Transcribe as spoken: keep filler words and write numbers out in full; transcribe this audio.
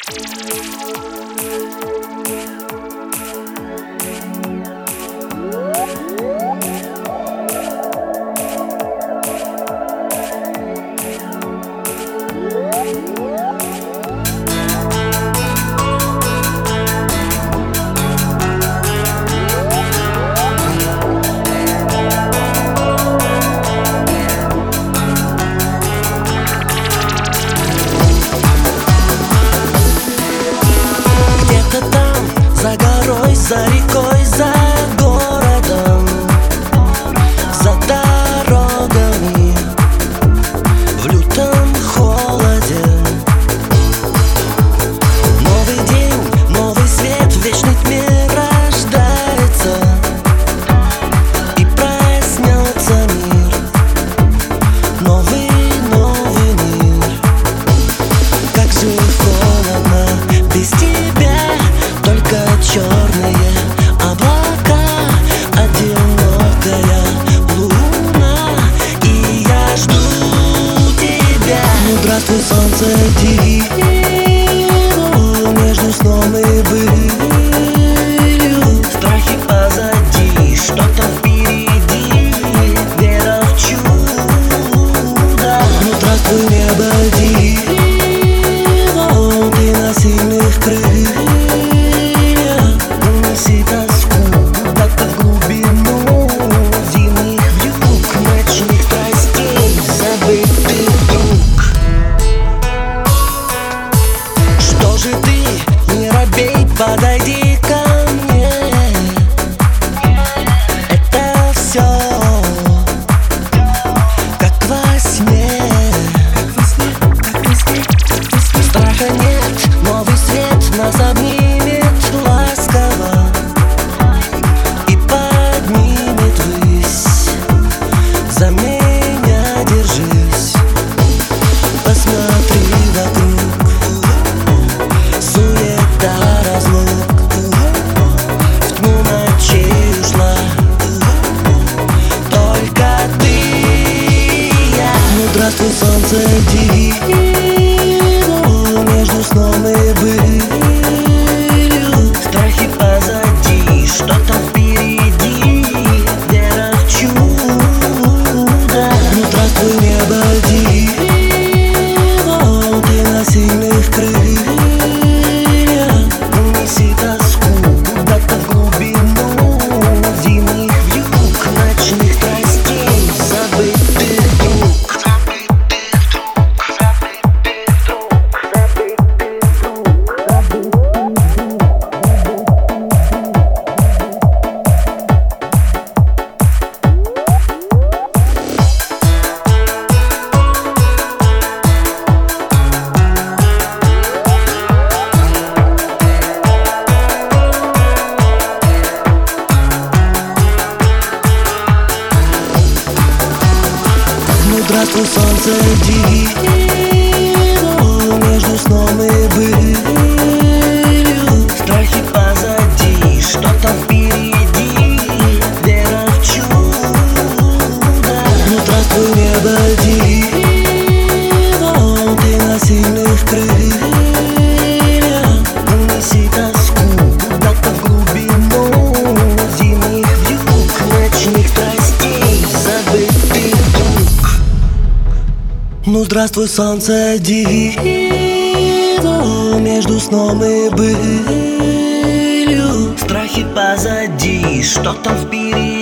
За рекой, за городом, за дорогами, в лютом холоде. Новый день, новый свет, вечный мир рождается, и проснется мир, новый, новый мир. Как же холодно без тебя, только черные облака, одинокая луна, и я жду тебя. Ну, здравствуй, солнце, диво, между сном и былью. Страхи позади, что-то впереди, вера в чудо. Ну, здравствуй, небо, диво, ты на сильных крыльях. Подойди ко мне, это все как во сне. Страха нет, новый свет нас обнимет ласково и поднимет ввысь. За меня держись, посмотри вокруг, суета, здравствуй, солнце, диво, между сном и былью. Страхи позади, что-то впереди, вера в чудо. Ну, здравствуй, небо, диво, ты на сильных крыльях. Унеси тоску куда-то в глубину зимних вьюг, ночных страстей, забытых друг. Здравствуй, солнце, диво, между сном и былью. Страхи позади, что-то впереди, вера в чудо. Ну, здравствуй, небо, диво, ты на сильных крыльях. Унеси тоску куда-то в глубину зимних вьюг, ночных страстей, забытых друг. Ну, здравствуй, солнце, диво, между сном и былью. Страхи позади, что-то впереди.